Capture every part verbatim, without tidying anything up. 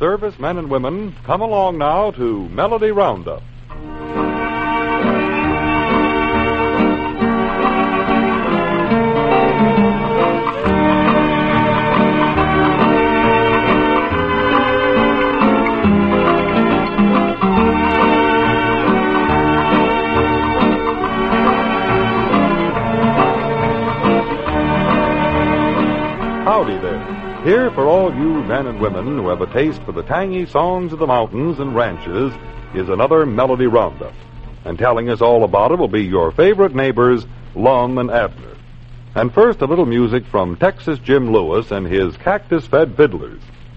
servicemen and women, come along now to Melody Roundup. Howdy there. Here for all you men and women who have a taste for the tangy songs of the mountains and ranches is another Melody Roundup. And telling us all about it will be your favorite neighbors, Lum and Abner. And first, a little music from Texas Jim Lewis and his cactus-fed fiddlers.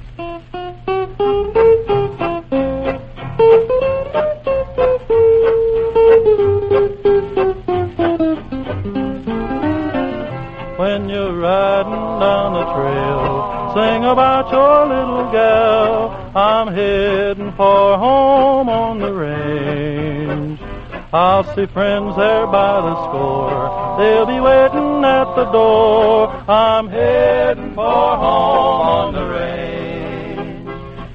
When you're riding down the trail, sing about your little gal. I'm heading for home on the range. I'll see friends there by the score. They'll be waiting at the door. I'm heading for home on the range.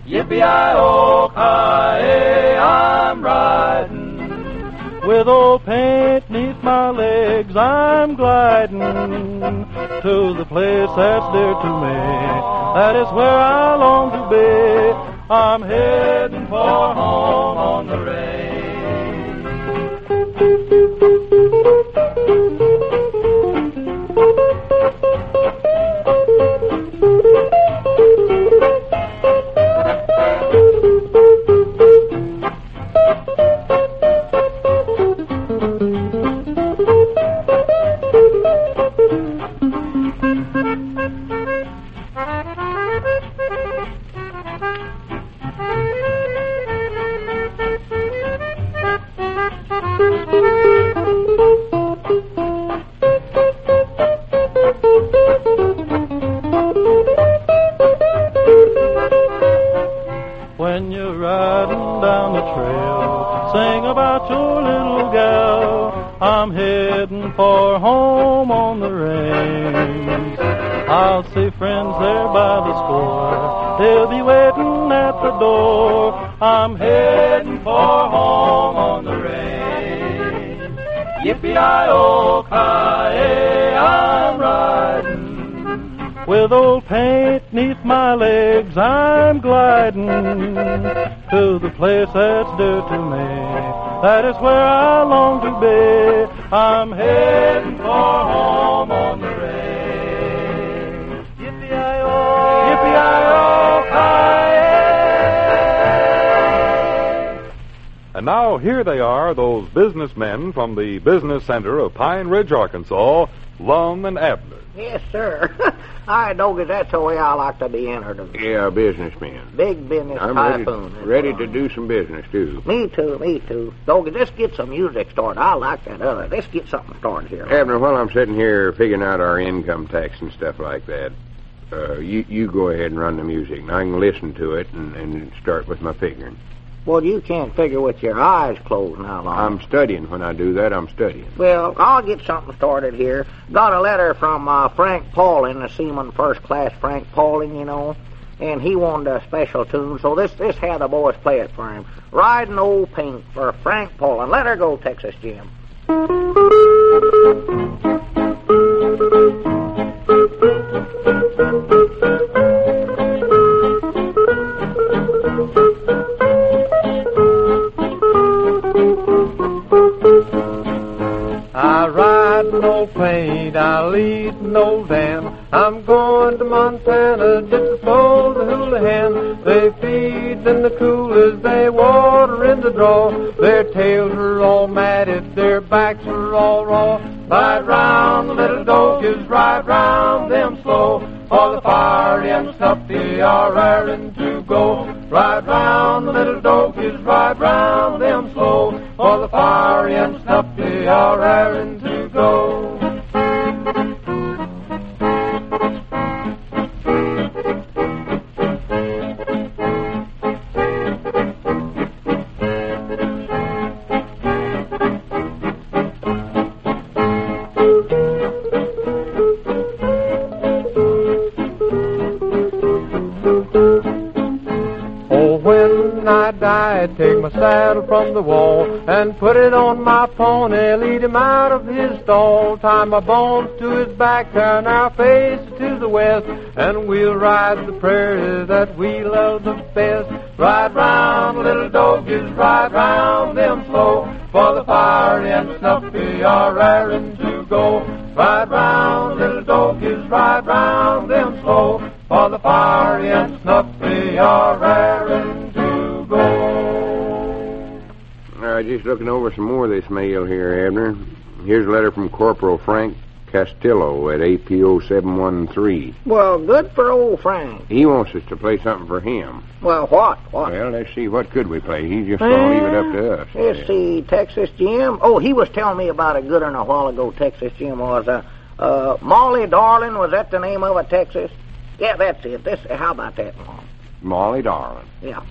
Yippee-i-oh-ki-yay, I'm riding. With old paint neath my legs, I'm gliding to the place that's dear to me. That is where I long to be. I'm heading for home on the range. When you're riding down the trail, sing about your little gal. I'm heading for home on the range. I'll see friends there by the score. They'll be waiting at the door. I'm heading for home on the range. Yippee-i-oh-ki-yay, I'm riding. With old paint neath my legs, I'm gliding to the place that's dear to me. That is where I long to be. I'm heading for home on the range. Yippee-i-oh, yippee-i-oh-ki-yay. And now here they are, those businessmen from the business center of Pine Ridge, Arkansas, Lum and Abner. Yes, sir. I know that that's the way I like to be entered. Yeah, businessman. Big business I'm ready, typhoon. ready to do some business, too. Me too, me too. Doggy, let's get some music started. I like that other. Let's get something started here. Abner, while I'm sitting here figuring out our income tax and stuff like that, uh, you, you go ahead and run the music, and I can listen to it and, and start with my figuring. Well, you can't figure with your eyes closed now, Long. I'm studying. When I do that, I'm studying. Well, I'll get something started here. Got a letter from uh, Frank Pauling, the Seaman First Class Frank Pauling, you know, and he wanted a special tune, so this this had the boys play it for him. Riding Old Paint for Frank Pauling. Let her go, Texas Jim. I ride no paint, I lead no Dan. I'm going to Montana just to fold the Houlihan. They feed in the coolers, they water in the draw. Their tails are all matted, their backs are all raw. Ride round the little dogies, ride round them slow. For the fiery and snuffy are raring to go. Ride round the little dogies, ride round them slow. For the fiery and snuffy are raring to go. I die, take my saddle from the wall and put it on my pony, lead him out of his stall, tie my bones to his back, turn our faces to the west, and we'll ride the prairies that we love the best. Ride round, little dogies, ride round them slow, for the fiery and snuffy are raring to go. Ride round, little dogies, ride round them slow, for the fiery and snuffy are raring to go. All right, just looking over some more of this mail here, Abner. Here's a letter from Corporal Frank Castillo at A P O seven one three. Well, good for old Frank. He wants us to play something for him. Well, what? What? Well, let's see. What could we play? He's just going to leave it up to us. Let's see, Texas Jim. Oh, he was telling me about a good one a while ago. Texas Jim was uh, uh, Molly Darling. Was that the name of it, Texas? Yeah, that's it. This. How about that one? Molly Darling. Yeah.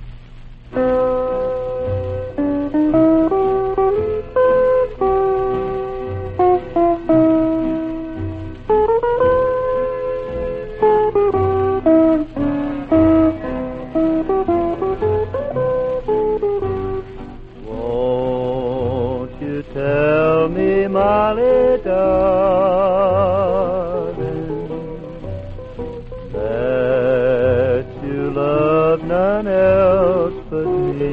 Won't you tell me, Molly darling, that you love none else but me?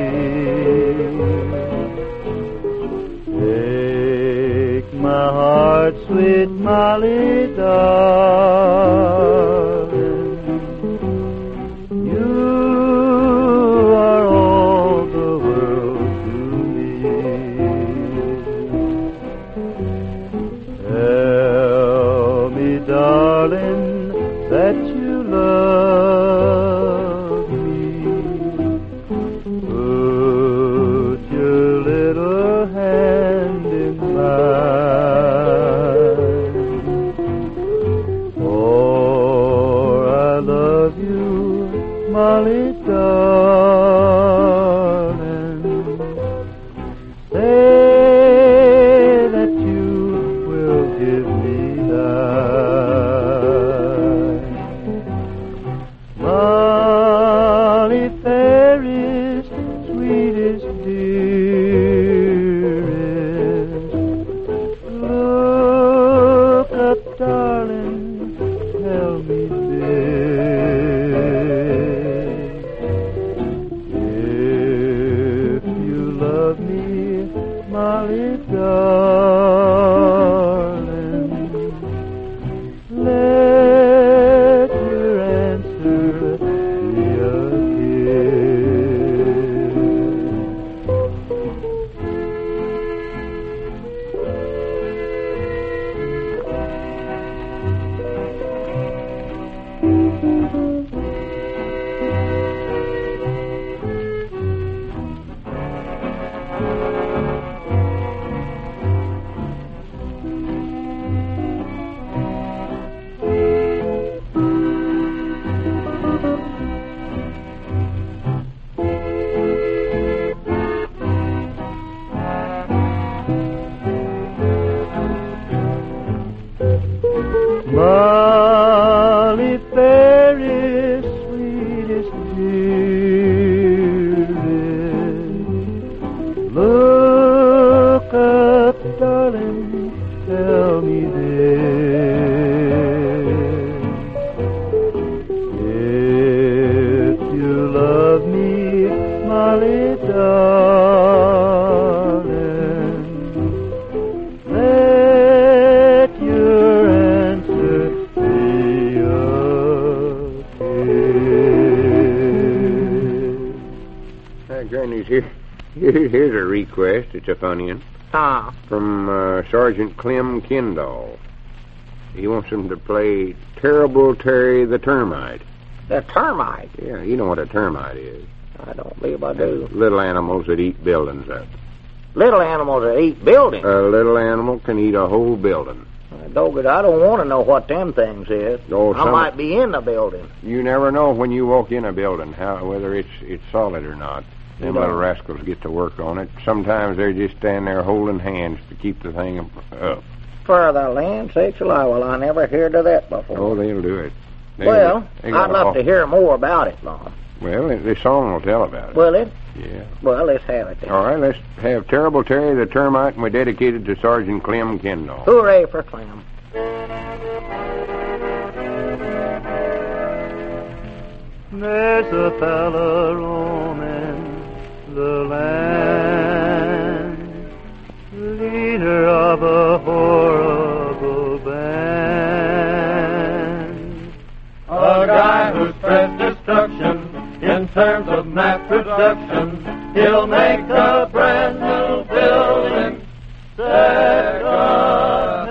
Take my heart, sweet Molly darling, you are all the world to me. Tell me, darling, that you love me. Put your little hand in mine, for I love you, Molly darling. Say that you will give me thine. Molly, fairest, sweetest, dearest, look up, darling, tell me this. If you love me, Molly darling, let your answer be a Molly, fairest, sweetest, dearest, look up, darling, tell me this. If you love me, Molly darling, let your answer be a kiss. Uh, Granny's here. Here- Here's a request. It's a funny one. Ah, From uh, Sergeant Clem Kendall. He wants him to play Terrible Terry the Termite. the termite. Yeah, you know what a termite is. I don't believe I do. Little animals that eat buildings up. Little animals that eat buildings. A little animal can eat a whole building. Uh, Dogged, I don't want to know what them things is. Oh, I some- might be in the building. You never know when you walk in a building how whether it's it's solid or not. Them You little don't. rascals get to work on it. Sometimes they're just standing there holding hands to keep the thing up. For the land sakes alive, well, I never heard of that before. Oh, they'll do it. They Well, they got I'd love all- to hear more about it, Lon. Well, this song will tell about it. Will it? Yeah. Well, let's have it then. All right, let's have Terrible Terry the Termite, and we dedicate it to Sergeant Clem Kendall. Hooray for Clem. There's a fella roaming the land, leader of a horrible band. A guy who spreads destruction in terms of mass production. He'll make a brand new building second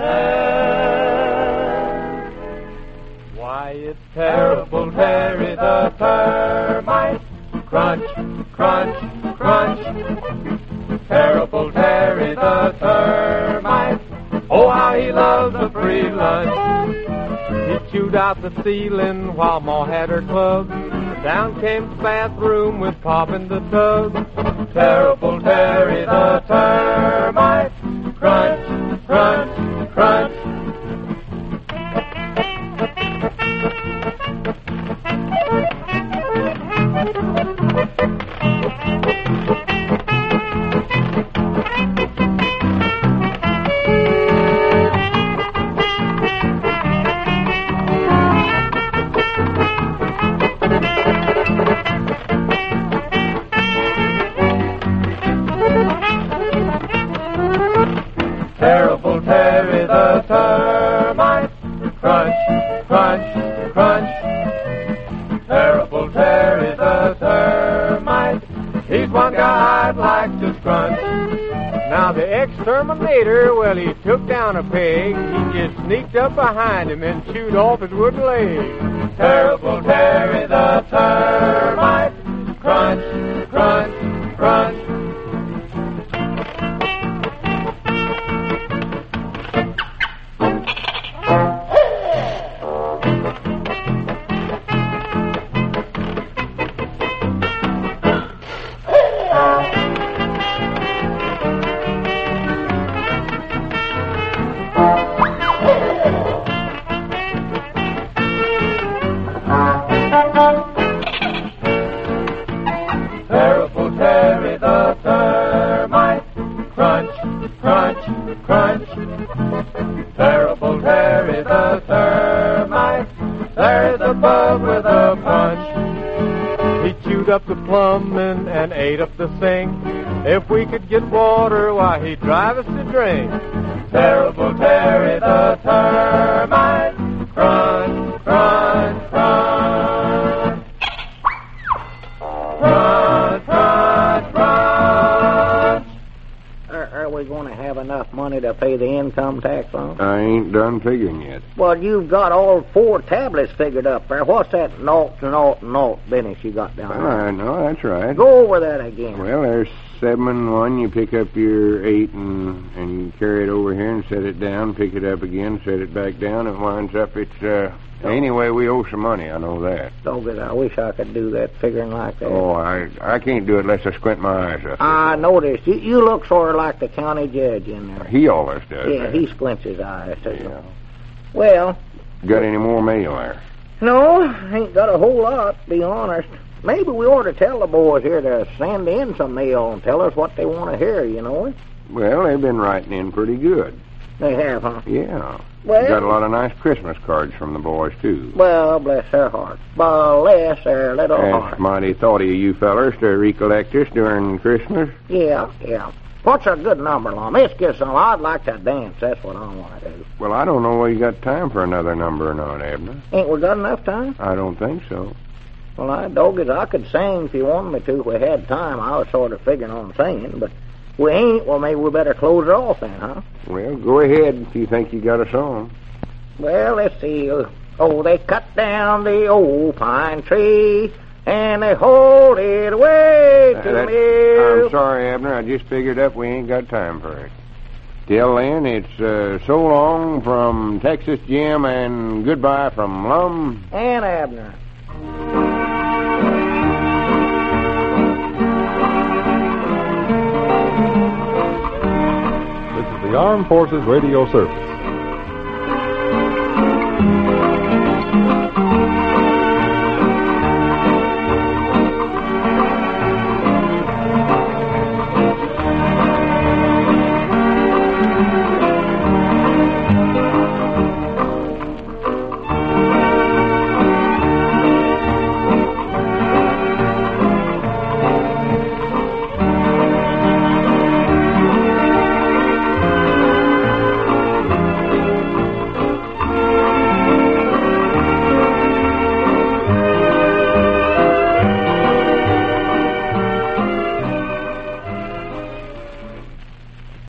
hand. Why, it's Terrible Terry the Termite. Crunch, crunch, crunch. Terrible Terry the Termite. Oh, how he loves a free lunch. He chewed out the ceiling while Ma had her club. Down came the bathroom with Pop in the tub. Terrible Terry the Termite. Crunch, crunch, crunch. Terrible Terry the Termite. Crunch, crunch, crunch. Terrible Terry the Termite. He's one guy I'd like to scrunch. Now the exterminator, well, he took down a pig. He just sneaked up behind him and chewed off his wooden leg. Terrible Terry the Termite. Crunch, crunch, crunch. Terrible Terry the Termite. Crunch, crunch, crunch. Terrible Terry the Termite. There's a bug with a punch. He chewed up the plumbing and ate up the sink. If we could get water, why, he'd drive us to drink. Terrible Terry the Termite. Crunch, crunch, crunch. Crunch, crunch, crunch. Are, are we going to have enough money to pay the income tax on? I ain't done figuring yet. Well, you've got all four tablets figured up there. What's that naught to naught naught business you got down Well, there? I know, that's right. Go over that again. Well, there's seven and one. You pick up your eight and and carry it over here and set it down. Pick it up again, set it back down. It winds up. It's uh. Anyway, we owe some money. I know that. Doggone it, I wish I could do that figuring like that. Oh, I I can't do it unless I squint my eyes up. I noticed. You, you look sort of like the county judge in there. He always does. Yeah, that. he squints his eyes, too. Yeah. Well, Got any more mail there? no, ain't got a whole lot, to be honest. Maybe we ought to tell the boys here to send in some mail and tell us what they want to hear, you know? Well, they've been writing in pretty good. They have, huh? Yeah. Well, Got a lot of nice Christmas cards from the boys, too. well, bless their hearts. Bless their little That's hearts. mighty thoughty of you fellers to recollect us during Christmas. Yeah, yeah. What's a good number, Lon? Let's get some. I'd like to dance. That's what I want to do. Well, I don't know whether you got time for another number or not, Abner. Ain't we got enough time? I don't think so. Well, I dog it. I could sing if you wanted me to. If we had time, I was sort of figuring on singing, but we ain't. Well, maybe we better close it off then, huh? Well, go ahead if you think you got a song. Well, let's see. Oh, they cut down the old pine tree, and they hold it away Uh, to that- me. I'm sorry, Abner. I just figured up we ain't got time for it. Till then, it's uh, so long from Texas Jim and goodbye from Lum. And Abner. This is the Armed Forces Radio Service.